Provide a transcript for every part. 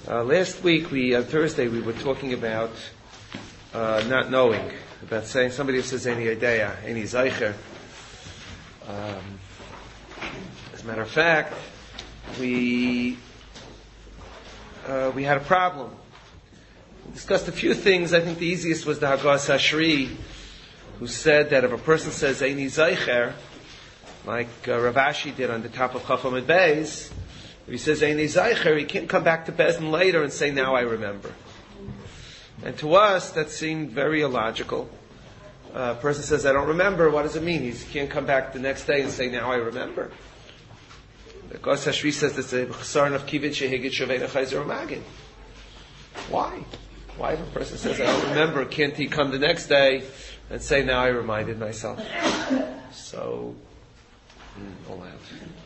Last week, on Thursday, we were talking about not knowing, about saying somebody who says any idea, any zeicher. As a matter of fact, we had a problem. We discussed a few things. I think the easiest was the Hagas Hashri, who said that if a person says any zeicher, like Rav Ashi did on the top of Chacham and Beis, if he says Ein Zeicher, he can't come back to Bezdin later and say, now I remember. And to us, that seemed very illogical. A person says, I don't remember, what does it mean? He can't come back the next day and say, now I remember. The Gos Hashri says it's a chsaron of kivin shehigit shavena chayzer magid. Why? Why if a person says, I don't remember, can't he come the next day and say, now I reminded myself? So, allowed.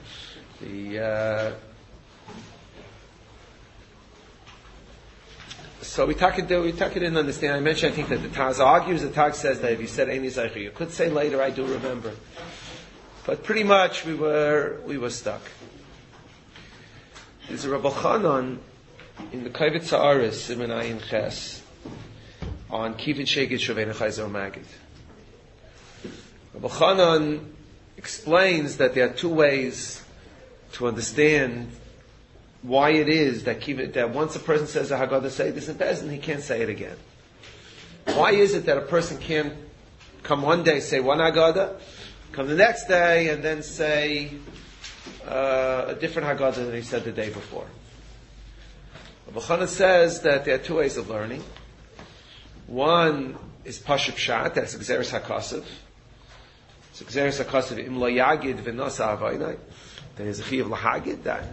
So we didn't understand. I mentioned, I think that the Taz argues, the Taz says that if you said Ein Zeicher, you could say later, I do remember. But pretty much we were stuck. There's a Rabbi Chanan in the Kavit Sa'aris, Siman Ayin Ches, on Kivin Shegit Shavena Chayzer Magid. Rabbi Chanan explains that there are two ways to understand why it is that once a person says a Haggadah say this in Bezdin, he can't say it again. Why is it that a person can't come one day, say one Haggadah, come the next day, and then say a different Haggadah than he said the day before? Rabbi Chanan says that there are two ways of learning. One is Pashut Pshat, that's Gzeres HaKasav. It's Gzeres HaKasav, Im Lo Yagid V'Nosa Avaynai. There is a Chiyav L'Hagid, that.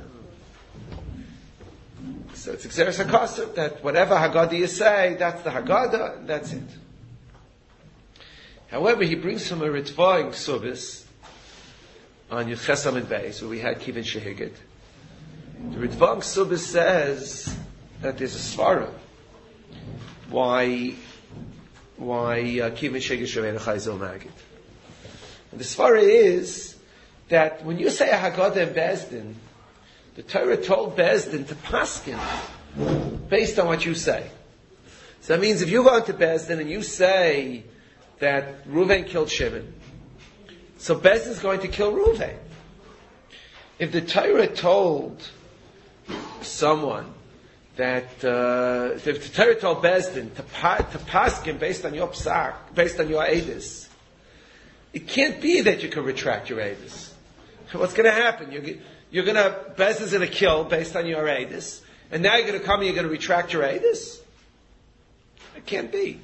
So it's Gzeres HaKasav, that whatever Haggadah you say, that's the Haggadah, and that's it. However, he brings from a Ritva in Ksubis, on Yudches Amid Beis, where we had Kivin Shehigit. The Ritva in Ksubis says that there's a Svara. Why Kivin Shehigit Shavena Chayzel Magid. And the Svara is that when you say a Haggadah in Bezdin, the Torah told Bezdin to paskin based on what you say. So that means if you go into Bezdin and you say that Reuven killed Shimon, so Bezdin is going to kill Reuven. If the Torah told someone that if the Torah told Bezdin to paskin based on your psak, based on your edus, it can't be that you can retract your edus. What's going to happen? Bezdin's going to kill based on your edus, and now you're going to come and you're going to retract your edus? It can't be.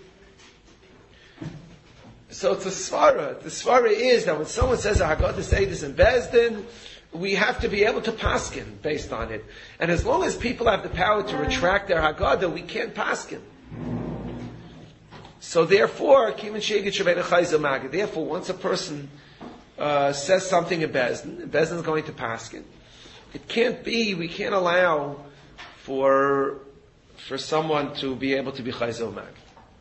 So it's a svara. The svara is that when someone says a Haggadah edus in Bezdin, we have to be able to paskin based on it. And as long as people have the power to retract their Haggadah, we can't paskin. So therefore, Kivin Shegit Shavena Chayzer Magid. Therefore, once a person says something in Bezdin is going to paskin. It can't be, we can't allow for someone to be able to be Chayzer Magid.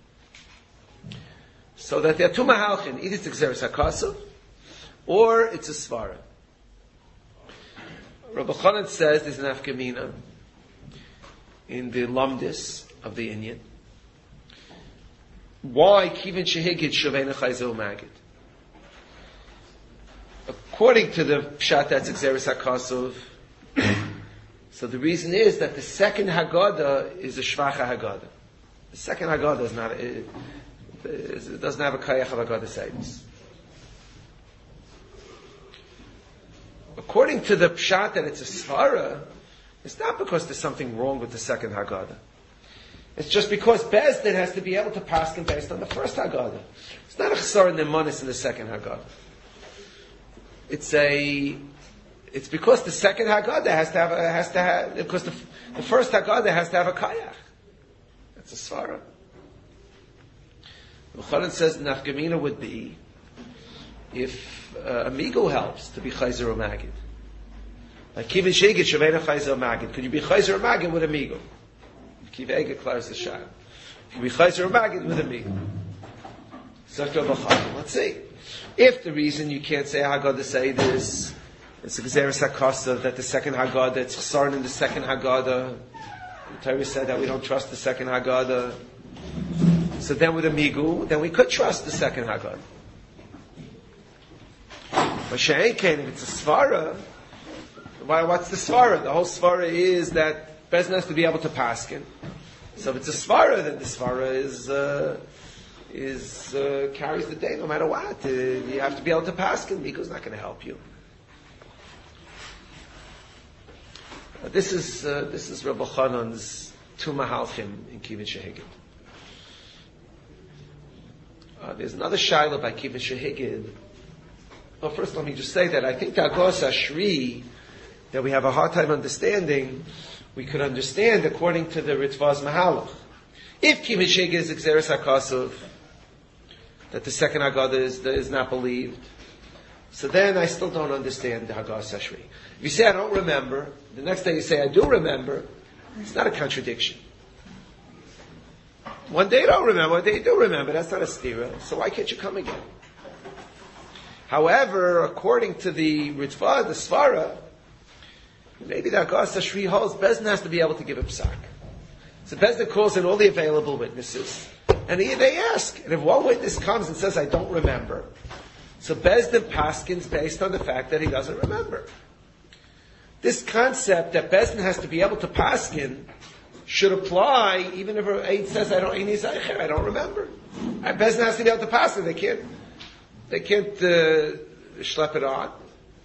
So that there are two mahalchin, either it's Gzeres HaKasav, or it's a Svara. Rabbi Chanan says there's an afkamina in the Lamdis of the Inyan. Why Kivin Shehigit Shavena Chayzer Magid? According to the Pshat, that's Gzeres HaKasav. So the reason is that the second Haggadah is a Shvacha Haggadah. The second Haggadah is not, it doesn't have a Kayach of Haggadah Seidus. According to the Pshat that it's a Svara, it's not because there's something wrong with the second Haggadah. It's just because Bezdin has to be able to paskin based on the first Haggadah. It's not a Chsaron Nemanis in the second Haggadah. It's because the second Haggadah has to have because the first Haggadah has to have a Kayach. That's a Svara. Chanan says Nafkamina would be if Amigo helps to be Chayzer or Magid. Like Kivin Shegit Shavena Chayzer or Magid. Could you be Chayzer or Magid with Amigo? Kiv Ega clears the shah. You could be Chayzer or Magid with Amigo. Let's see. If the reason you can't say Haggadah say this, it's a Gzeres HaKasav that the second Haggadah, it's Chsaron in the second Haggadah, Torah said that we don't trust the second Haggadah. So then with a Migu, then we could trust the second Haggadah. But She'ein, if it's a Svara, what's the Svara? The whole Svara is that Bezdin has to be able to paskin. So if it's a Svara, then the Svara carries the day no matter what. You have to be able to paskin. Migu's not going to help you. This is Rabbi Chanan's two Mahalchim in Kivin Shehigid. There's another Shaila by Kivin Shehigid. Well, first let me just say that I think the Agos Ashri that we have a hard time understanding, we could understand according to the Ritva's Mahalach. If Kivin Shehigid is Exeris HaKasav, that the second Haggadah is not believed, so then I still don't understand the Haggas Ashri. If you say I don't remember, the next day you say I do remember, it's not a contradiction. One day you don't remember, one day you do remember, that's not a stira, so why can't you come again? However, according to the Ritva, the Svara, maybe the Haggas Ashri holds, Bezdin has to be able to give a psak. So Bezdin calls in all the available witnesses, and they ask, and if one witness comes and says I don't remember, so Bezdin paskins based on the fact that he doesn't remember. This concept that Bezdin has to be able to paskin should apply even if an aid says I don't remember. And Bezdin has to be able to paskin. They can't schlep it on.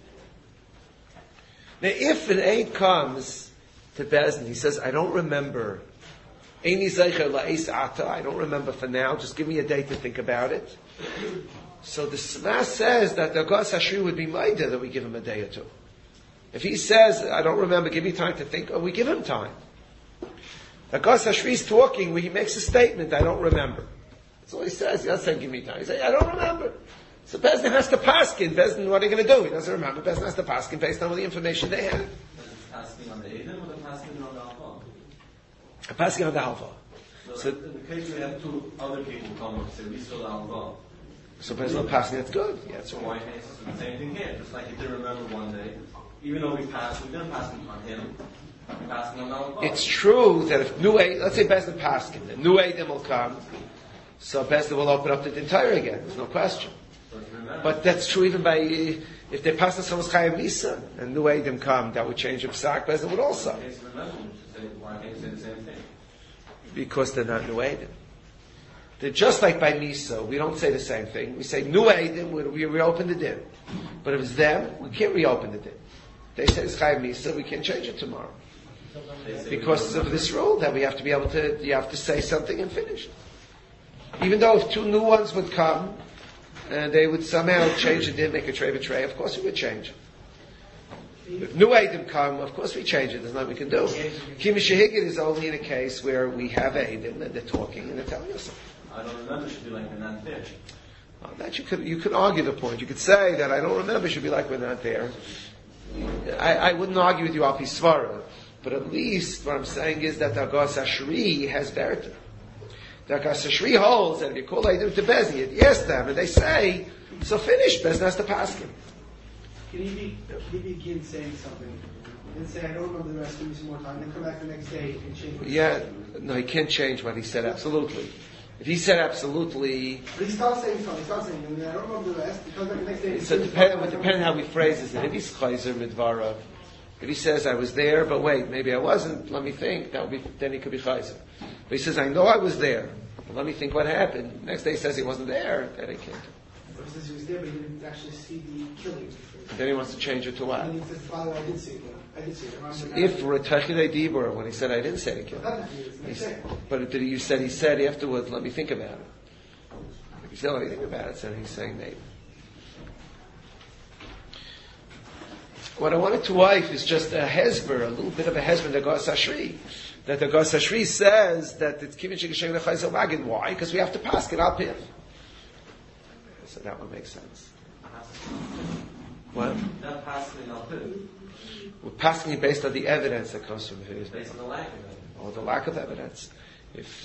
Now, if an aid comes to Bezdin, he says I don't remember. I don't remember for now. Just give me a day to think about it. So the Sma says that the Agos Ashri would be Maida that we give him a day or two. If he says, I don't remember, give me time to think, we give him time. The Agos Ashri is talking, where he makes a statement, I don't remember. That's all he says. He doesn't say, give me time. He says, I don't remember. So Bezdin has to paskin. Bezdin, what are you going to do? He doesn't remember. Bezdin has to paskin based on all the information they have. Paskin on the Eidim or the paskin on the Alpha? Paskin on the Alpha. So in the case we have two other people come and say, we saw the Alpha. So Bezdin passing, that's good. Yeah, that's so right. why can't it's the same thing here? Just like he didn't remember one day. Even though we didn't pass on him. We passed on Alpha. It's true that if new Eidim, let's say Bezdin paskin, the new Eidim will come, so Bezdin will open up the entire again. There's no question. But that's true even by, if they pass on someone's Chayim Misa, and new Eidim come, that would change the Psak, Bezdin would also. Why can't you say the same thing? Because they're not new Eidim. They're just like by Misa, we don't say the same thing. We say new Eidim, we reopen the din. But if it's them, we can't reopen the din. They say it's Chayim Misa, we can't change it tomorrow. Because of this rule that we have to be able to, you have to say something and finish. Even though if two new ones would come, and they would somehow change the din, make a tray betray, of course we would change it. If new Eidim come, of course we change it. There's nothing we can do. Kivin Shehigid is only in a case where we have Eidim and they're talking and they're telling us something. I don't remember should be like we're not there. That you could argue the point. You could say that I don't remember should be like we're not there. I wouldn't argue with you al pi svara, but at least what I'm saying is that the Agos Ashri has verita. The Agos Ashri holds that if you call Eidim to Bezdin, you ask them and they say, so finish, Bezdin has to pass him. Can he begin saying something and say, I don't remember the rest, give me some more time, then come back the next day and change what he said? No, he can't change what he said, absolutely. If he said absolutely... But he starts saying something, I don't remember the rest, he comes back the next day and So it would depend how he phrases it. If he's chayzer midvarav, if he says, I was there, but wait, maybe I wasn't, let me think, then he could be chayzer. But he says, I know I was there, but let me think what happened. Next day he says he wasn't there, then he can't. But he says he was there, but he didn't actually see the killing. Then he wants to change it to what? And he says, Father, I did see it. I did see it. So if Retachidei Dibur, when he said I didn't say it, but you said he said afterwards, let me think about it. If you said let me think about it, then he's saying maybe. What I wanted to wife is just a hezber, a little bit of a hezber, the Agos Ashri. That the Agos Ashri says that it's Kivin Shehigid L'Chayzer Magid. Why? Because we have to pass it up here. So that would make sense. What? Not passing in Al-Pid. We're passing it based on the evidence that comes from his. Based on the lack of evidence. Or the lack of evidence. If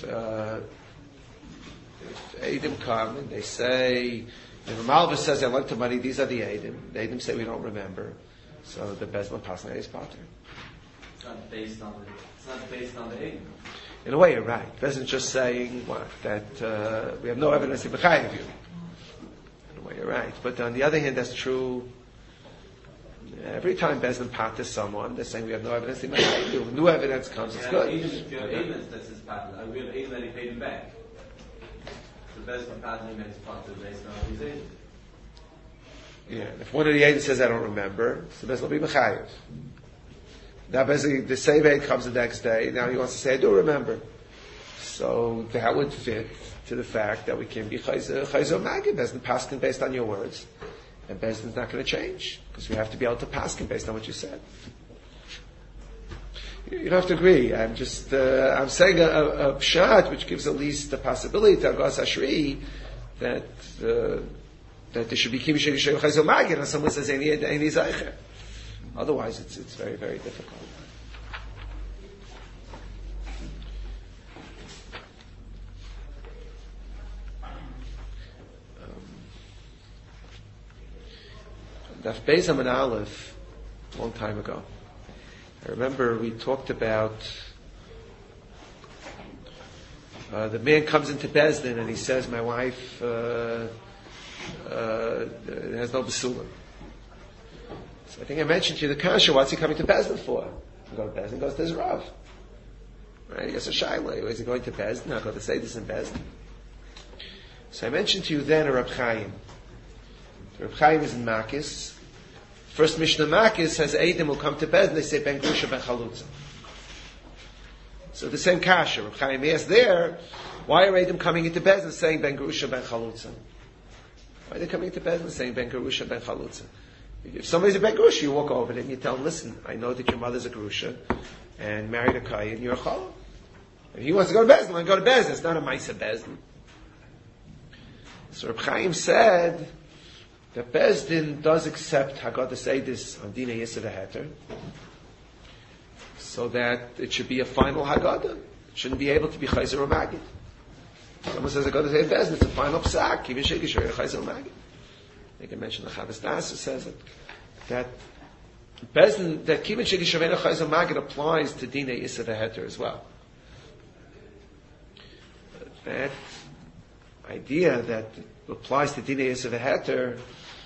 Eidim come and they say, if Malva says I lent to money, these are the Eidim. The Eidim say we don't remember. So the Bezman passing is pater. not based on the aid. In a way, you're right. Beis Din is just saying what? That we have no evidence to bechayev you. In a way, you're right. But on the other hand, that's true. Every time Beis Din patters someone, they're saying we have no evidence to bechayev you. New evidence comes, it's good. Even if you have evidence that's his pattern, we have evidence that he paid him back. The Beis Din pattern makes patter based on his aid. Yeah, if one of the aides says I don't remember, so Beis Din will be bechayev. Now basically the same aid comes the next day, now he wants to say I do remember. So that would fit to the fact that we can be chayzer magid, Beis Din paskin based on your words. And Beis Din's not going to change, because we have to be able to paskin based on what you said. You don't have to agree. I'm just, I'm saying a pshat which gives at least the possibility to Agas Ashri that there should be Kim Shegi Shegi Chayzer Magid, and someone says Eini Zaycher. Otherwise, it's very, very difficult. Daf Beis Amud Aleph, a long time ago. I remember we talked about the man comes into Beis Din and he says, "My wife has no basulim." So I think I mentioned to you the kasha. What's he coming to Beis Din for? He goes to Beis Din, goes to his Rav. Right? He gets a shaila. Is he going to Beis Din? Not going to say this in Beis Din. So I mentioned to you then a Reb Chaim. The Reb Chaim is in Makis. First Mishnah Makis says Eidim will come to Beis Din. They say Ben Grusha Ben Chalutza. So the same kasha. Reb Chaim asked there, why are Eidim coming into Beis Din saying Ben Grusha Ben Chalutza? Why are they coming into Beis Din saying Ben Grusha Ben Chalutza? If somebody's a Ben Grusha, you walk over and you tell him, listen, I know that your mother's a Grusha and married a Kai and you're a Challah. If he wants to go to Beis Din, let him go to Beis Din. It's not a Maisa Beis Din. So Reb Chaim said that Beis Din does accept Haggadah Seidis on Dinei Yisra Heter, so that it should be a final Haggadah. It shouldn't be able to be Chayzer or Magid. Someone says Haggadah Seidis Beis Din, it's a final Psak, even Sheki Shari Chayzer or Magid. I can mention the Chavas Dasa says it, that Beis Din, that Kivin Sheki Shari Chayzer Magid applies to Dinei Yisra Heter as well. That idea that applies to Dinei Yisra Heter,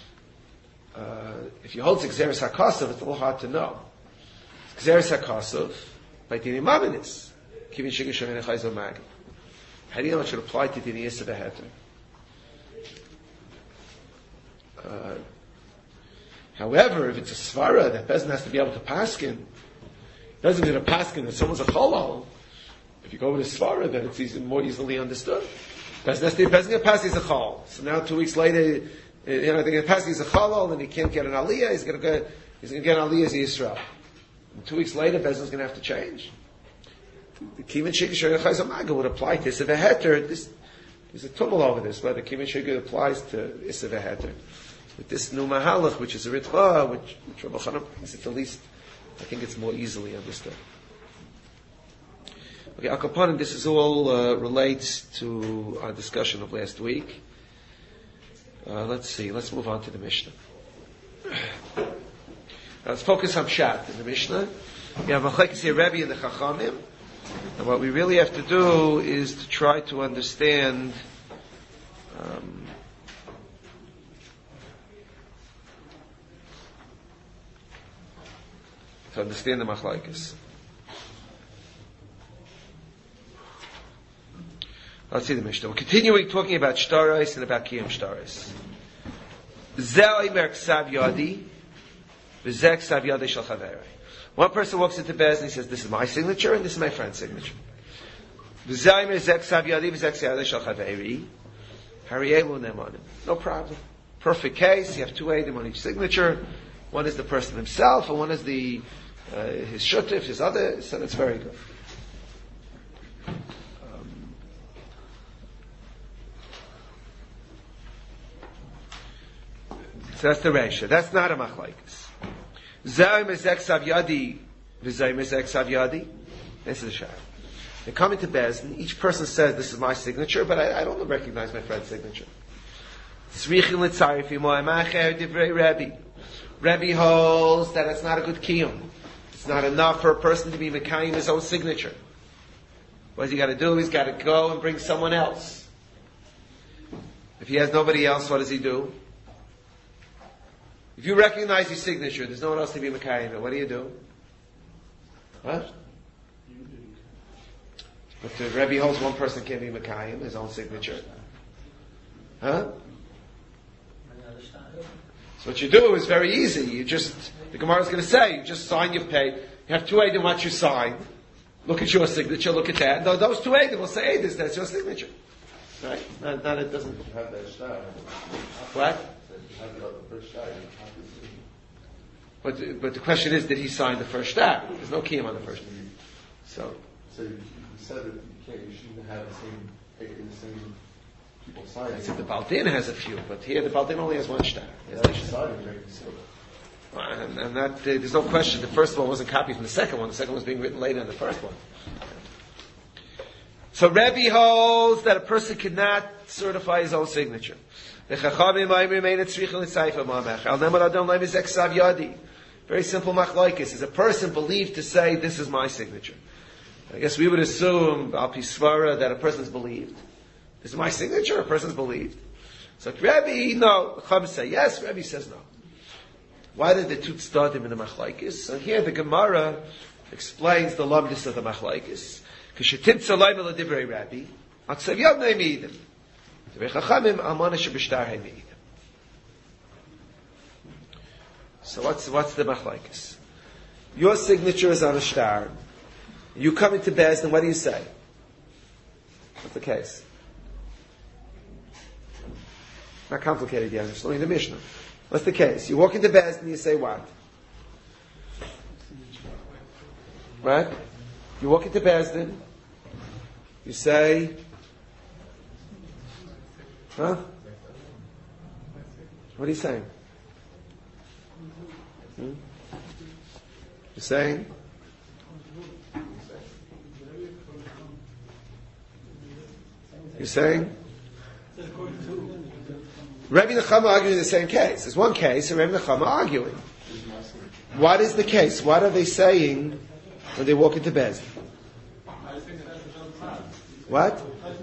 if you hold Gzeres HaKosov, it's a little hard to know. Gzeres HaKosov, by Dinei Maminis, Kivin Shegi Shemene Chayzer Magid. How do you know it should apply to Dinei Yisra Heter? However, if it's a Svara that Beis Din has to be able to paskin, doesn't mean a paskin that someone's a Cholol. If you go with a Svara, then it's more easily understood. Beis Din paskin is a Chol. So now 2 weeks later, they're going to pass. He's a chalal, and he can't get an aliyah. He's going to get an aliyah as Yisrael. And 2 weeks later, Beis Din's going to have to change. The Kivin Shegi Shari Chayzer Magid would apply to Issav Heter. There's a tumult over this, whether Kivin Shegi applies to Issav Heter. With this new Mahalach, which is a Ritva, which Rabbi Chanan brings it, at least I think it's more easily understood. Okay, Al Kapanim, this is all relates to our discussion of last week. Let's see. Let's move on to the Mishnah. Let's focus on Pshat in the Mishnah. We have Machlekes Rebbe and the Chachamim, and what we really have to do is to try to understand the Machlekes. Let's see the Mishnah. We're continuing talking about Shtaros and about Kiyum Shtaros. One person walks into Beis Din and he says, this is my signature and this is my friend's signature. No problem. Perfect case. You have two Eidim on each signature. One is the person himself and one is the his shutif, his other. So that's very good. So that's the Reisha. That's not a machlekes. Zayim ezek sav yadi, v'zayim ezek sav yadi. This is a shayla. They come into Beis Din. Each person says, "This is my signature," but I don't recognize my friend's signature. Tzrichin l'tzarif imo emacher divrei Rebbe. Rebbe holds that it's not a good kiyum. It's not enough for a person to be Mekayim his own signature. What has he got to do? He's got to go and bring someone else. If he has nobody else, what does he do? If you recognize your signature, there's no one else to be Mekayim, what do? What? But the Rebbe holds one person can't be Mekayim, his own signature. Huh? So what you do is very easy. The Gemara is going to say, you just sign your pay. You have two Eidim what you sign. Look at your signature, look at that. No, those two Eidim will say, hey, that's your signature. Right? Not it doesn't. Have that star. What? Have the first star. But the question is, did he sign the first star? There's no kiyum on the first. So you said that you shouldn't have the same people sign. I said the Baldin has a few, but here the Baldin only has one star. And that there's no question. The first one wasn't copied from the second one. The second one was being written later than the first one. So Rebbe holds that a person cannot certify his own signature. Very simple machlokes. Is a person believed to say, this is my signature? I guess we would assume, al pi svara, that a person's believed. This is my signature? A person's believed. So Rebbe, no. Chacham say yes, Rebbe says no. Why did the two start him in the machlokes? So here the Gemara explains the lumdis of the machlokes. K'shetitza loyma l'divrei Rabbi, aksav yad noy mi'idim. Divrei chachamim almana shebishtar hay mi'idim. So what's the machlokes? Your signature is on a star. You come into Beis Din, what do you say? What's the case? Not complicated yet, I'm just learning the Mishnah. What's the case? You walk into Beis Din and you say what? Right? You walk into Beis Din, you say, huh? What are you saying? You're saying? You're saying? Rebbe and Chacham are arguing the same case. There's one case, and Rebbe and Chacham are arguing. What is the case? What are they saying when they walk into Beis Din? What?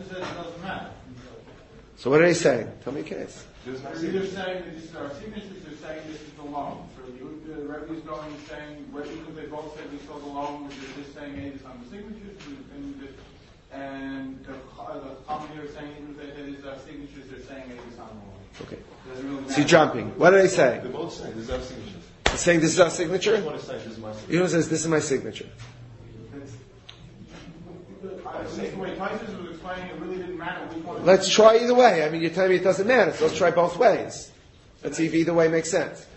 So what are they saying? Tell me a case. They're either saying that this is our signatures, they're saying this is the loan. So the Rebbe is going and saying, because they both said we saw the loan, which is just saying, hey, this on the signatures, and the Chacham here is saying, that it is our signatures, they're saying, hey, this on the loan. Okay. Really So you're jumping. What are they saying? They're both saying this is our signature. They're saying this is our signature? You want to say this is my signature. You know, says this is my signature. At least the way Tyson was explaining, it really didn't matter which one. Let's try either way. I mean, you're telling me it doesn't matter, so let's try both ways. Let's see if either way makes sense.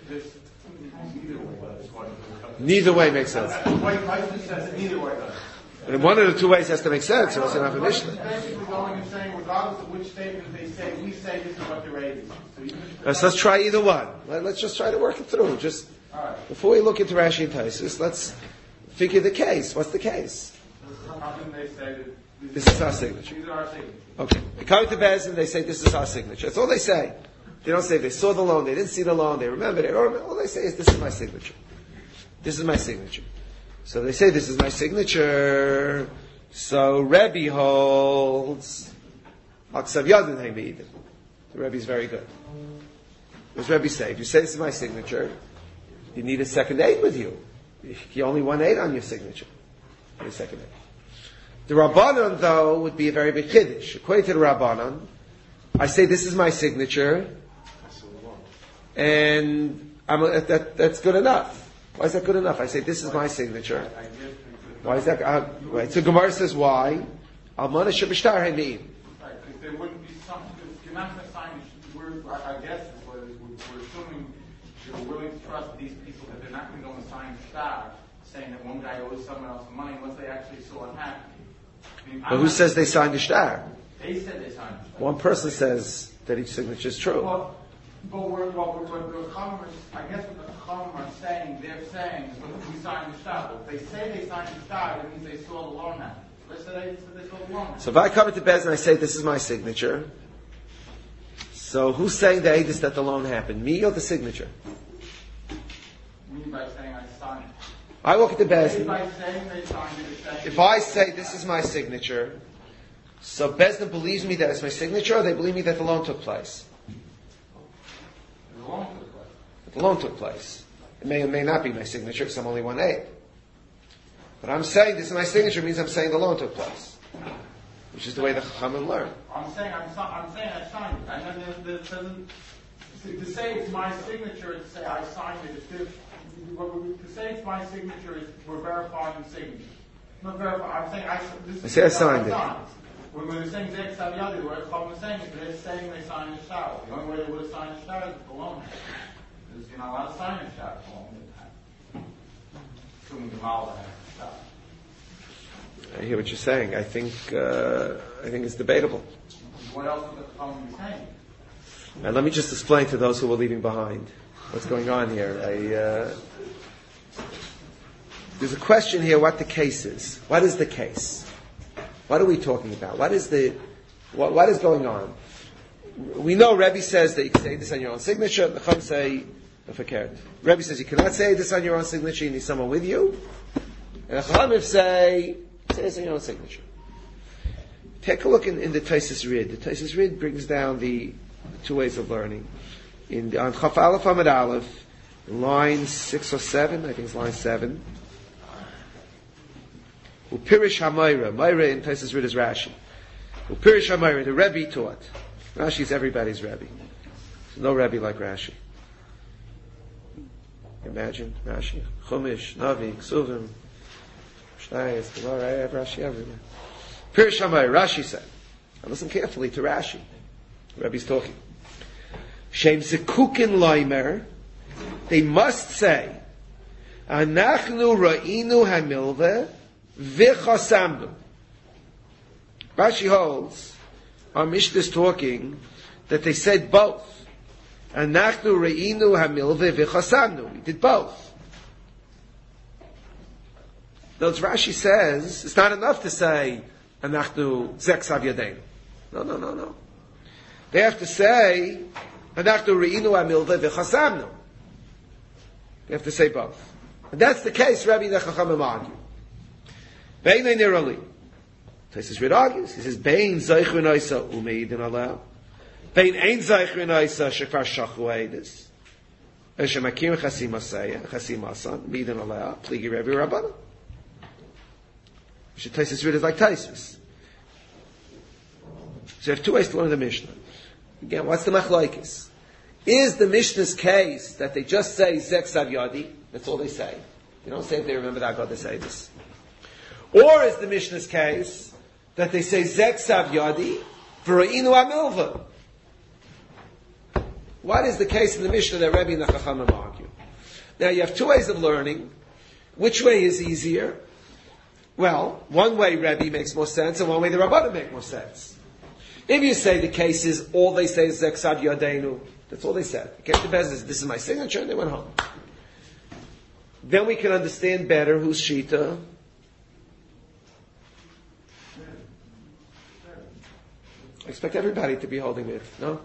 Neither way makes sense. Tyson says neither way does. And one of the two ways has to make sense, or else you don't have a Mishnah. Basically going and saying, regardless of which statement they say, we say this is what they're raising. So let's try either one. Let's just try to work it through. Just before we look into Rashi and Taisus, let's figure the case. What's the case? How can they say that this is our signature? These are our signatures. Okay. They come to Beis Din, they say this is our signature. That's all they say. They don't say they saw the loan, they didn't see the loan, they remembered it. All they say is this is my signature. This is my signature. So they say this is my signature. So Rebbe holds Aksav Yadin Haimidim. The Rebbe is very good. What does Rebbe say? If you say this is my signature, you need a second aid with you. You only want 8 on your signature. You need a second aid. The Rabbanon, though, would be a very big chiddush. According to the Rabbanon, I say this is my signature, and that's good enough. Why is that good enough? I say this is my signature. Why is that? Right. So Gemara says why? Almana shebishtar hameim. Right, because there wouldn't be something. You're not going to sign. I guess we're assuming you're willing to trust these people that they're not going to go and sign star, saying that one guy owes someone else money unless they actually saw it happen. But who says they signed the shtar? They said they signed the shtar. One person says that each signature is true. But what the Chacham, I guess what the Chacham are saying, they're saying is when we signed the shtar. But if they say they signed the shtar, that means they saw the loan happen. Let's say they saw the loan happen. So if I come into Beis Din and I say this is my signature, so who's saying the edus that the loan happened? Me or the signature? Me by saying I signed it. I walk into By Bezdin. saying they signed it, If I say this is my signature, so Bezdin believes me that it's my signature, or they believe me that the loan took place? the loan took place. That the loan took place. It may or may not be my signature because I'm only 1/8. But I'm saying this is my signature means I'm saying the loan took place, which is the way the Chachamim learn. I'm saying I signed it. I know that doesn't. To say it's my signature and to say I signed it, to say it's my signature is we're verifying the signature. Not verifying. I'm saying I say I signed it. When we're saying Zek Savyadi, what I'm saying is they're saying they signed the shower. The only way they would have signed the shower is the loan. Because you're not allowed to sign a shower for loan. Assuming the Malda has the shower. I hear what you're saying. I think it's debatable. What else would the Chachamim be saying? And let me just explain to those who were leaving behind what's going on here. There's a question here what the case is. What is the case? What are we talking about? What is going on? We know Rebbe says that you can say this on your own signature. The Chum say, Rebbe says you cannot say this on your own signature, you need someone with you. And the Chachamim say this on your own signature. Take a look in the Taisus Rid. The Taisus Rid brings down the two ways of learning. On Chaf Aleph Amud Aleph, line 6 or 7, I think it's line 7. Upirish HaMayra. Mayra in Taisus Rid is Rashi. Upirish HaMayra, the Rebbe taught. Rashi is everybody's Rebbe. There's no Rebbe like Rashi. Imagine Rashi. Chumash, Navi, Ksuvim, Shnayas, Gemara, I have Rashi everywhere. Upirish HaMayra, Rashi said. Now listen carefully to Rashi. The Rebbe's talking. Shem Zekukin Loimer, they must say, Anachnu Ra'inu HaMilveh, V'chasamnu. Rashi holds, our Mishnah is talking, that they said both. Anachnu re'inu hamilveh v'chasamnu. We did both. Notice Rashi says, it's not enough to say, Anachnu zeksav yadeinu. No. They have to say, Anachnu re'inu hamilveh v'chasamnu. They have to say both. And that's the case Rabbi the Chachamim argue. Beinei nirali. Taisus Rid argues. He says, Bein zeichrin oisa umeidin aleh. Bein ein zeichrin oisa shekvar shachu eidis. Eshemakim chasim asaya, chasim asan, meidin aleh, pligi Rebbe Rabbanan. Taisus Rid is like Taisus. So you have two ways to learn the Mishnah. Again, what's the machlokes? Is the Mishnah's case that they just say Zek Sav Yadi? That's all they say. They don't say if they remember that God, they say this. Or is the Mishnah's case that they say Zek Sav Yadi V'Ra'inu Amilva? What is the case in the Mishnah that Rebbe and the Chachamim argue? Now you have two ways of learning. Which way is easier? Well, one way Rebbe makes more sense, and one way the Rabbanim make more sense. If you say the case is all they say is Zek Sav Yadeinu, that's all they said. They came to Bezdin, this is my signature, and they went home. Then we can understand better whose Shita. I expect everybody to be holding it, no?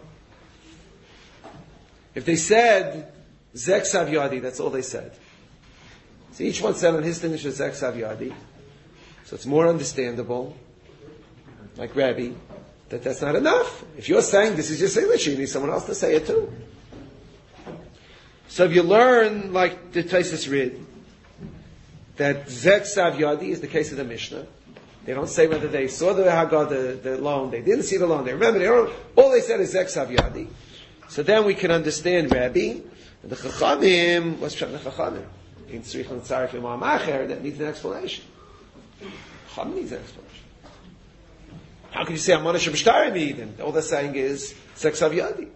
If they said Zek Sav Yadi, that's all they said. So each one said on his signature Zek Sav Yadi. So it's more understandable, like Rabbi, that that's not enough. If you're saying this is your signature, you need someone else to say it too. So if you learn, like the Taisus Rid, that Zek Sav Yadi is the case of the Mishnah. They don't say whether they saw the Haggah, the loan, they didn't see the loan, they remember, all they said is Zek Sav Yadi. So then we can understand Rabbi, and the Chachamim, what's Pshat the Chachamim? In Tzrich and Tzarif Imam Acher, that needs an explanation. Chachamim needs an explanation. How can you say Amana Shabashtari Meidin? All they're saying is Zek Sav Yadi.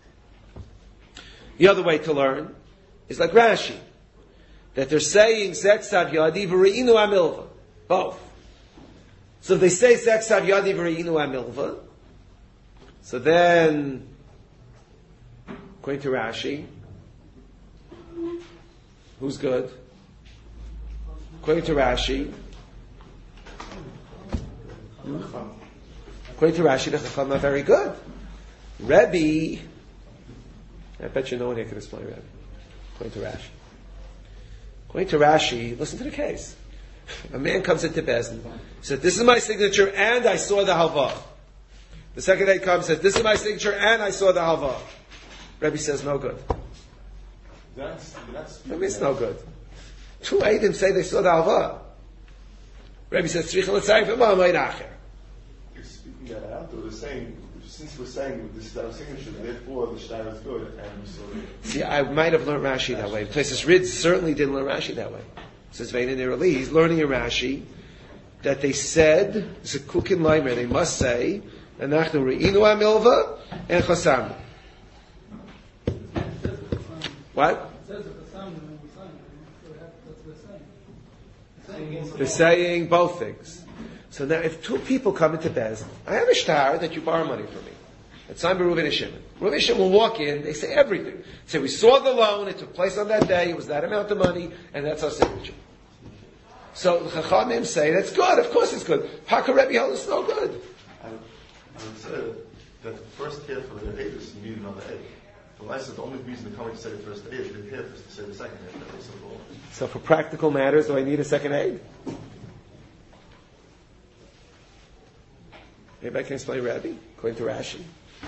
The other way to learn is like Rashi, that they're saying Zek Sav Yadi V'Re'inu Amilva. Both. So if they say Zek Sav Yadi V'Re'inu Amilva, so then, according to Rashi, who's good? According to Rashi, the Chachamim are very good. Rebbe, I bet you no one here can explain Rebbe. According to Rashi. According to Rashi, listen to the case. A man comes into Bezdin, said, "This is my signature, and I saw the halva." The second aide comes, says, "This is my signature, and I saw the halva." Rebbe says, "No good." Rebbe it's no good. Two aidim say they saw the halva. Rebbe says, "Tzricha l'tzayif v'ma ma'id acher." You're speaking that out, or they're saying, since we're saying this is our signature, therefore the shtar is good, and so. See, I might have learned Rashi that way. Places Rid certainly didn't learn Rashi that way. Says Vein in Nirali, he's learning in Rashi that they said, Zekukin Leimer, they must say, Anachnu Re'inu HaMilva and Chasamnu. What? They're saying both things. So now if two people come into Bez, I have a shtar that you borrow money from me. It's signed by Reuven and Shimon. Reuven and Shimon will walk in, they say everything. They say, we saw the loan, it took place on that day, it was that amount of money, and that's our signature. So the Chachamim say, that's good, of course it's good. How can Rebbe hold it's no good? I would say that the first half of the aid is you need another aid. The last is the only reason they're coming to say the first aid, the half is to say the second half. So for practical matters, do I need a second aid? Anybody can explain Rebbe, according to Rashi?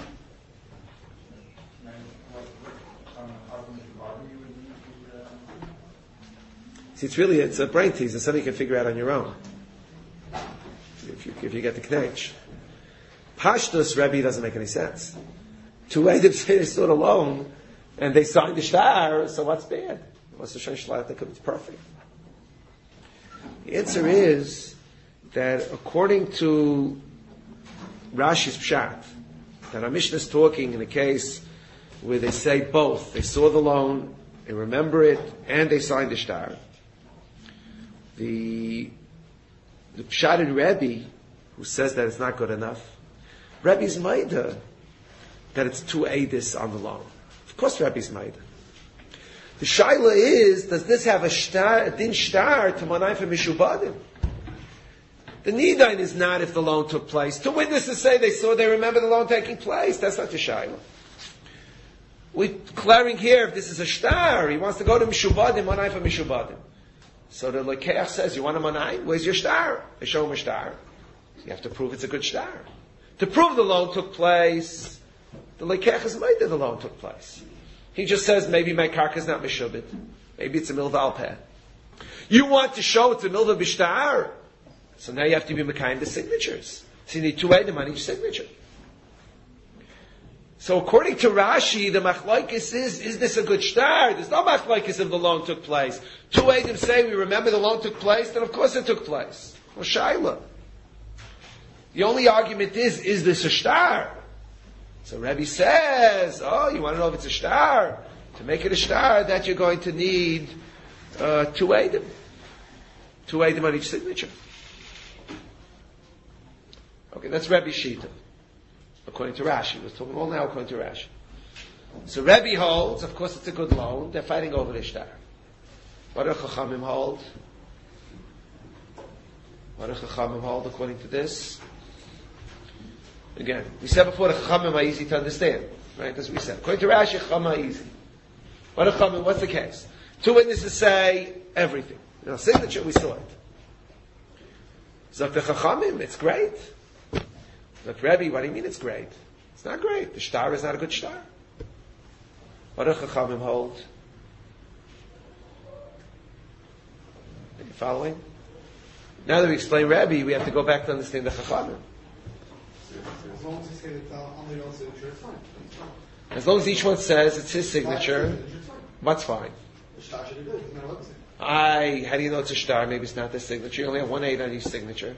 See, it's a brain tease. It's something you can figure out on your own. If you get the knetch. Pashtus Rebbe doesn't make any sense. Two Eidim say they stood alone, and they signed the shtar, so what's bad? What's the Shem Shlach? They could be perfect. The answer is that according to Rashi's Pshat, that our Mishnah is talking in a case where they say both. They saw the loan, they remember it, and they signed the shtar. The Pshat in Rebbe, who says that it's not good enough, Rebbe's Maida, that it's two Eidis on the loan. Of course Rebbe's Maida. The Shaila is, does this have a din shtar to manai for Mishubadim? The Nidain is not if the loan took place. Two witnesses say they remember the loan taking place. That's not the Shaila. We're declaring here if this is a shtar, he wants to go to Mishubadim, manai for Mishubadim. So the Lekeach says, you want a manai? Where's your shtar? They show him a shtar. You have to prove it's a good shtar. To prove the loan took place, the Lekeach is made that the loan took place. He just says, maybe my karka is not Mishubit. Maybe it's a milva alpeh. You want to show it's a milva bishtar. So now you have to be Mekayim the signatures. So you need two Eidim on each signature. So according to Rashi, the machlokes is this a good shtar? There's no machlokes if the loan took place. Two Eidim say, we remember the loan took place, then of course it took place. Well, Shaila. The only argument is this a shtar? So Rebbe says, you want to know if it's a shtar? To make it a shtar, that you're going to need two Eidim. Two Eidim on each signature. Okay, that's Rebbe Shita. According to Rashi. We're talking all now according to Rashi. So Rebbe holds, of course it's a good loan, they're fighting over the shtar. What do Chachamim hold? What do Chachamim hold according to this? Again, we said before the Chachamim are easy to understand. Right? That's what we said. According to Rashi, Chachamim are easy. What do Chachamim, what's the case? Two witnesses say everything. Signature, we saw it. Zok the Chachamim, it's great. But Rebbe, what do you mean it's great? It's not great. The shtar is not a good shtar. What do Chachamim hold? Are you following? Now that we explain Rebbe, we have to go back to understand the Chachamim. As long as you say that on the own signature, it's fine. As long as each one says it's his signature, what's fine? The shtar should be good. Doesn't matter what they say. How do you know it's a shtar? Maybe it's not the signature. You only have 1 8 on each signature.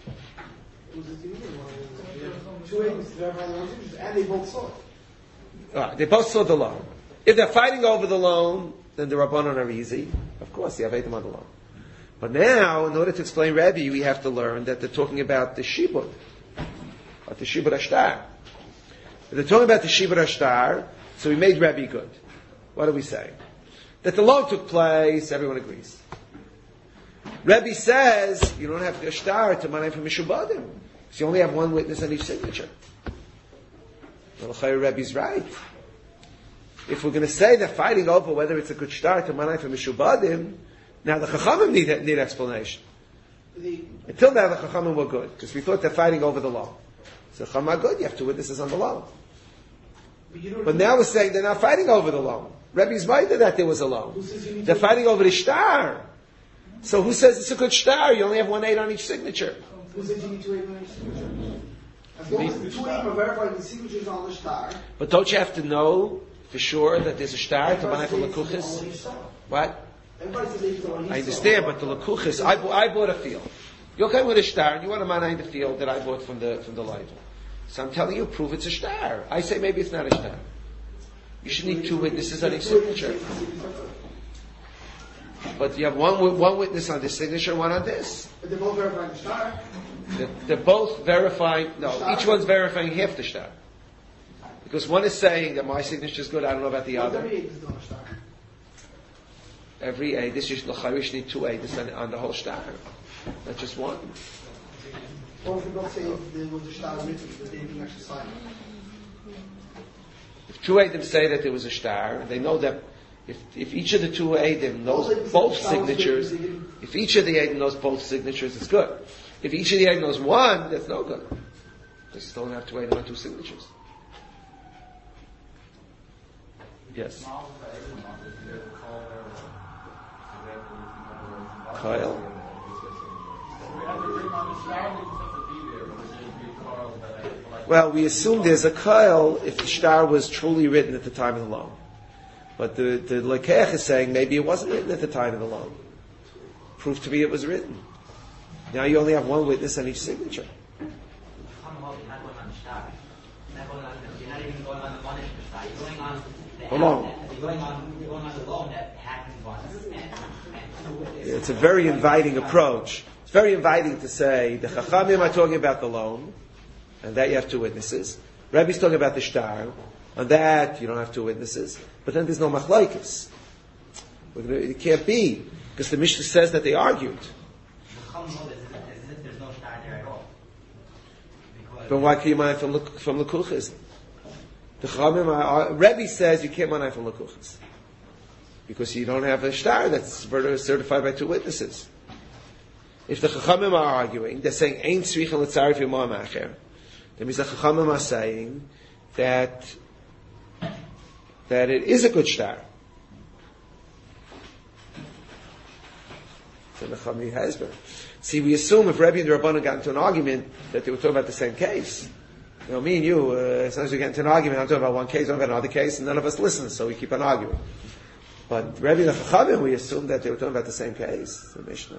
Two Eidim verify the loan signatures, and they both saw it. They both saw the loan. If they're fighting over the loan, then the Rabbanon are easy. Of course, you have Eidim on the loan. But now, in order to explain Rebbe, we have to learn that they're talking about the Shibud. About the Shibud Ashtar. If they're talking about the Shibud Ashtar, so we made Rebbe good. What do we say? That the loan took place, everyone agrees. Rebbe says, you don't have the Ashtar to manay from Mishubadim. So you only have one witness on each signature. Well, Rebbe's right. If we're going to say they're fighting over whether it's a good shtar to manay from Mishubadim, Now the Chachamim need explanation. Until now the Chachamim were good, because we thought they're fighting over the law. So Chachamim are good, you have 2 witnesses on the law. But now we're saying they're not fighting over the law. Rebbe's right that there was a law. They're fighting over the shtar. So who says it's a good shtar? You only have 1 8 on each signature. Who says you need 2 8 on each signature? As long as the 2 8 are verifying the signatures on the shtar. But don't you have to know for sure that there's a shtar to buy from Lekuchis? What? I understand, but the Lekuchis, I bought a field. You're coming with a shtar, and you want to manai the field that I bought from the Leiter. So I'm telling you, prove it's a shtar. I say maybe it's not a shtar. You should need 2 witnesses on each signature. But you have one witness on this signature and one on this. But they're both verifying the shtar. They're both verifying, each one's verifying half the shtar. Because one is saying that my signature is good, I don't know about the other. Every A, this is l'charish need 2 A, this on the whole shtar. Not just one. Or if you don't say there was a shtar written, that they didn't actually sign it. If 2 Eidim say that there was a shtar, they know that if each of the 2 Eidim knows both signatures, if each of the Eidim knows both signatures, it's good. If each of the Eidim knows one, that's no good. They still don't have 2 Eidim on 2 signatures. Yes. Kyle. Well, we assume there's a Kyle if the shtar was truly written at the time of the loan. But the Lekech is saying maybe it wasn't written at the time of the loan. Proof to me it was written. Now you only have 1 witness on each signature. Hold on. It's a very inviting approach. It's very inviting to say the Chachamim are talking about the loan, and that you have 2 witnesses. Rebbe's talking about the shtar. On that, you don't have 2 witnesses. But then there's no machlokes. It can't be, because the Mishnah says that they argued. There's no shtar there at all. But why can you mind from Lekuchis? The Chachamim, Rebbe says you can't mind from Lekuchis. Because you don't have a shtar that's certified by 2 witnesses. If the Chachamim are arguing, they're saying, Ein tzricha l'tzarif yomah ma'acher. That means the Chachamim are saying that it is a good shtar. So the Chachamim has been. See, we assume if Rebbe and the Rabbanan got into an argument that they were talking about the same case. You know, me and you, as soon as we get into an argument, I'm talking about one case, I'm talking about another case, and none of us listen, so we keep on arguing. But Rebbe and the Chachamim, we assume that they were talking about the same case, the Mishnah.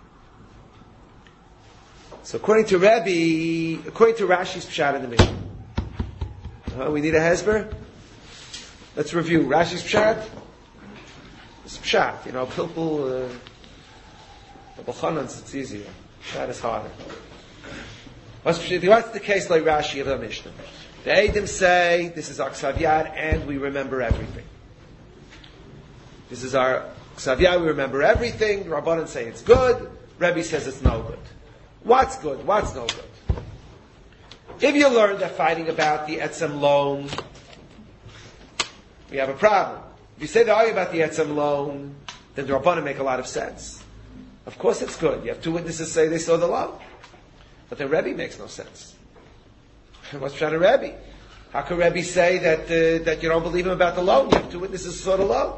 So according to Rebbe, according to Rashi's Pshat in the Mishnah, we need a Hezber. Let's review Rashi's Pshat. It's Pshat, Pilpul, B'chanans, it's easier. Pshat is harder. What's the case like Rashi of the Mishnah? The Eidim say, this is our Ksav Yad, and we remember everything. This is our Ksav Yad, we remember everything. The Rabbanan say it's good. Rebbe says it's no good. What's good? What's no good? If you learn that fighting about the Etzem loan, we have a problem. If you say they're arguing about the Etzem loan, then the Rabbanan make a lot of sense. Of course it's good. You have 2 witnesses say they saw the loan. But the Rebbe makes no sense. What's Pshat of Rebbe? How can Rebbe say that you don't believe him about the loan? You have 2 witnesses who saw the loan.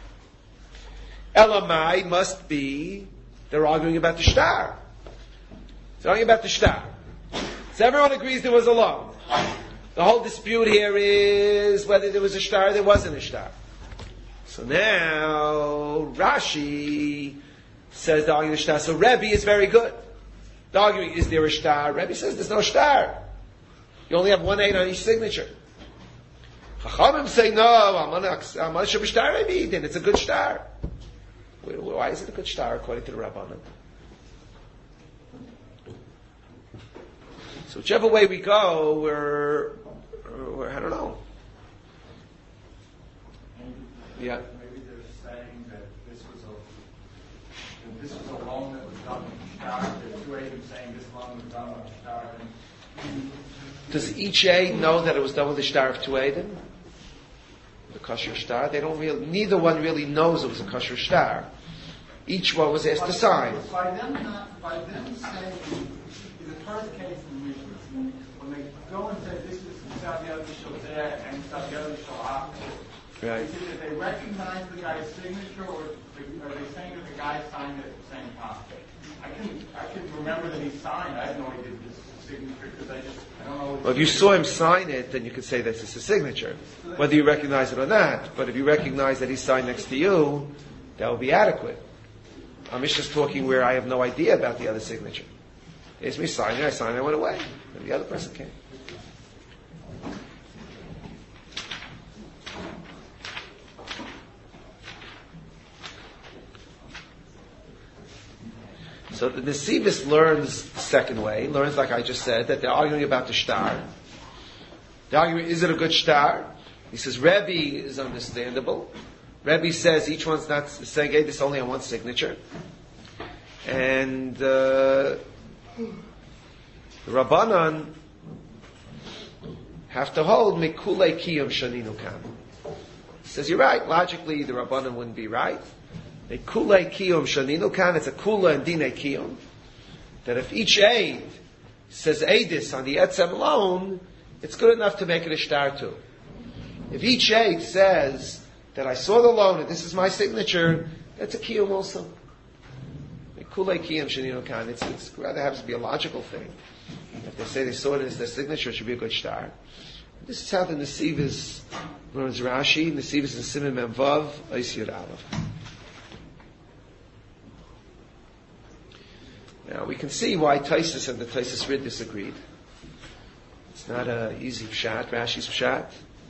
Elamai must be they're arguing about the shtar. They're arguing about the shtar. So everyone agrees there was a loan. The whole dispute here is whether there was a shtar or there wasn't a shtar. So now Rashi says the argument of shtar. So Rebbe is very good. The argument is there a shtar? Rebbe says there's no shtar. You only have 1 8 on each signature. Chachamim say no. Aman shel shtar Rebbe. Then it's a good shtar. Why is it a good shtar according to the Rabbanan? So whichever way we go, we're I don't know. Yeah. Maybe they're saying that this was a loan that was done with shtar. There's 2 Eidim saying this loan was done with shtar. Does each aid know that it was done with the shtar of 2 Eidim? The kosher shtar? They don't really, neither one really knows it was a kosher shtar. each one was asked to sign. By them saying, in the first case in the Mishnah, when they go and say this is Saviyah Shozeh and Saviyah Shalach, Right. they recognize the guy's signature, or are they saying that the guy signed it at the same time? I can remember that he signed. I had no idea this signature because I don't know. Well, if you saw him sign it, then you could say this is his signature, whether you recognize it or not. But if you recognize that he signed next to you, that would be adequate. I'm just talking where I have no idea about the other signature. It's me signing, I signed, I went away. And the other person came. So the Nesivus learns the second way, learns like I just said, that they're arguing about the shtar. The argument, is it a good shtar? He says, Rebbe is understandable. Rebbe says each one's not saying, hey, this only on one signature. And the Rabbanan have to hold Mikule Kiyum Shaninu Kan. He says, you're right, logically the Rabbanan wouldn't be right. Mikule Kiyum Shaninu Kan, it's a Kula and Dine Kiyum. That if each aid says Eidis on the Etzem alone, it's good enough to make it a shtar too. If each aid says that I saw the loan and this is my signature, that's a Kiyum also. Kulei Kiyum Shaninu Kan. It's rather happens to be a logical thing. If they say they saw it as their signature, it should be a good shtar. This is how the Nesivus learns Rashi. Nesivus and Siman Mem Vav Eis Yud Aleph. Now we can see why Taisus and the Taisus Rid disagreed. It's not an easy pshat, Rashi's pshat.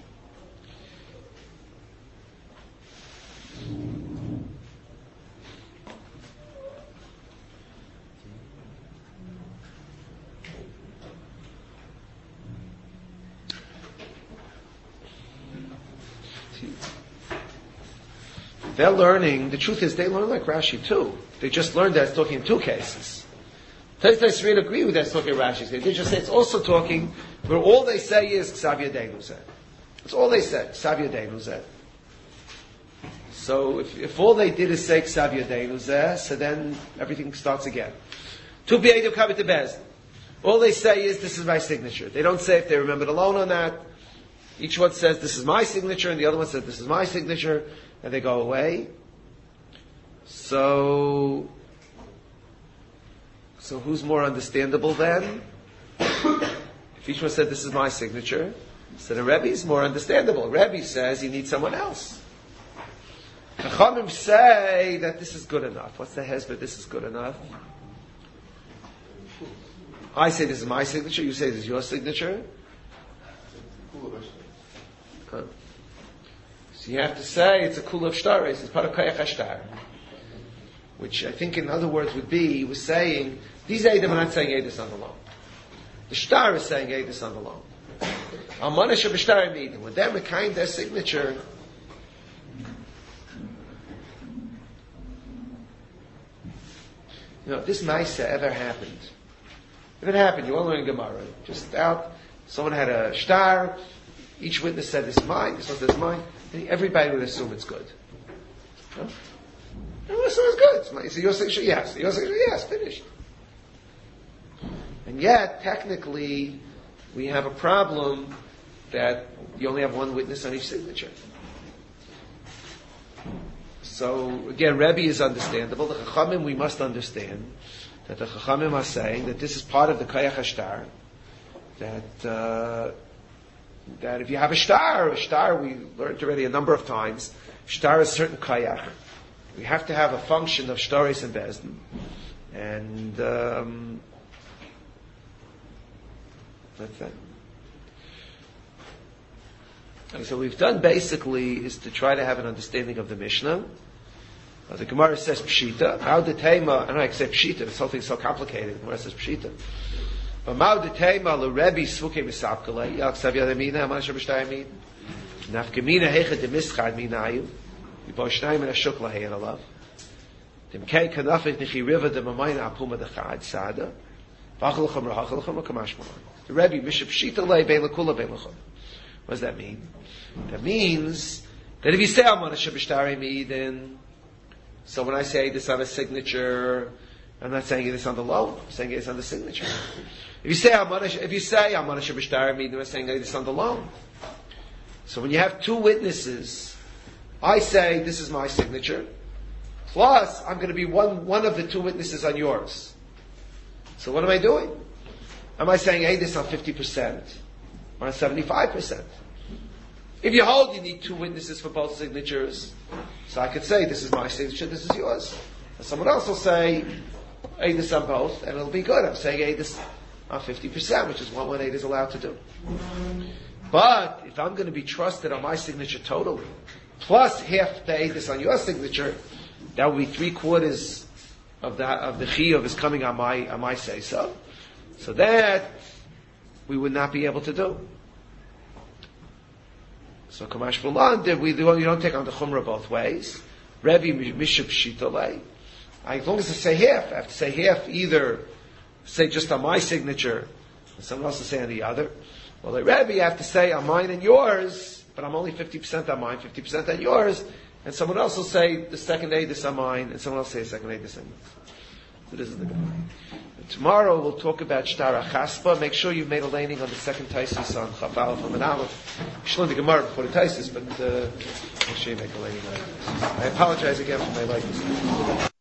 They're learning, the truth is they learn like Rashi too. They just learned that it's talking in two cases. Taisus Rid agree with that it's talking Rashi's case. They just say it's also talking where all they say is Ksav Yadeinu Zeh. That's all they said, Ksav Yadeinu Zeh. So if all they did is say Ksav Yadeinu Zeh, so then everything starts again. Tu B'Eidim Kabit Bez. All they say is this is my signature. They don't say if they remembered a loan or not. Each one says this is my signature and the other one says this is my signature. And they go away. So who's more understandable then? If each one said this is my signature, so the Rebbe is more understandable. Rebbe says he needs someone else. Chachamim say that this is good enough. What's the hesed? This is good enough. I say this is my signature. You say this is your signature. So you have to say it's a kula of shtaris, it's part of kayach hashtar. Which I think in other words would be, he was saying, these Eidim are not saying Eidus on the loan. The shtar is saying Eidus on the loan. Al-Manish of shtar meeting. When they're mekayim their signature, if this Maisa ever happened, if it happened, you all learn Gemara, just out, someone had a shtar, each witness said this is mine, this one said this is mine, and everybody would assume it's good. No? Everyone assume it's good. Is it your signature? Yes. Your signature? Yes. Finished. And yet, technically, we have a problem that you only have one witness on each signature. So, again, Rebbe is understandable. The Chachamim, we must understand that the Chachamim are saying that this is part of the Kayach HaShtar, that if you have a shtar, we learned already a number of times, shtar is certain kayach. We have to have a function of shtaris and bezdin. And that's that. And so what we've done basically is to try to have an understanding of the Mishnah. The Gemara says Pshita. How the Tema, I don't accept Pshita, this whole thing's so complicated. The Gemara says Pshita. But Mao de Tema le Rebbe Svuke Misapkale, Yal Ksav Yadamina, Amash Shabashtayim, Nafkamina Hecha de Mischad Minayu, Yiboshnayim and Ashukla Heyan Alav, Timkei Kanafik Nichi Riva de Mamayna Apuma de Chad Sada, Vachalacham Rahachalacham Kamash Malan. The Rebbe Bishop Pshita le Beilakula Beilacham. What does that mean? That means that if you say Amash Shabashtayim, then So when I say this on a signature, I'm not saying this on the loan. I'm saying this on the signature. If you say I'm on a Shabashtar, meaning I'm saying this on the loan. So when you have two witnesses, I say this is my signature, plus I'm going to be one of the two witnesses on yours. So what am I doing? Am I saying, hey, this on 50% or on 75%? If you hold, you need two witnesses for both signatures. So I could say, this is my signature, this is yours. And someone else will say, hey, this on both, and it'll be good. I'm saying, hey, this on 50%, which is what 1/8 is allowed to do. But if I'm going to be trusted on my signature totally, plus half the this on your signature, that would be 3/4 of the chiyuv is coming on my say so. So that we would not be able to do. So Kamash Fulan, you don't take on the chumrah both ways. Rebbe Mishab Shitolei. As long as I say half, I have to say half either say just on my signature, and someone else will say on the other. Well, the Rebbe, you have to say on mine and yours, but I'm only 50% on mine, 50% on yours, and someone else will say the second this on mine, and someone else will say the second this on yours. So this is the guy. Tomorrow we'll talk about Shtar HaChaspa. Make sure you've made a laning on the second Taisus on Chaf Aleph from an Aleph. You should learn the Gemara before the Taisus, but make sure you make a laning on it. I apologize again for my likeness.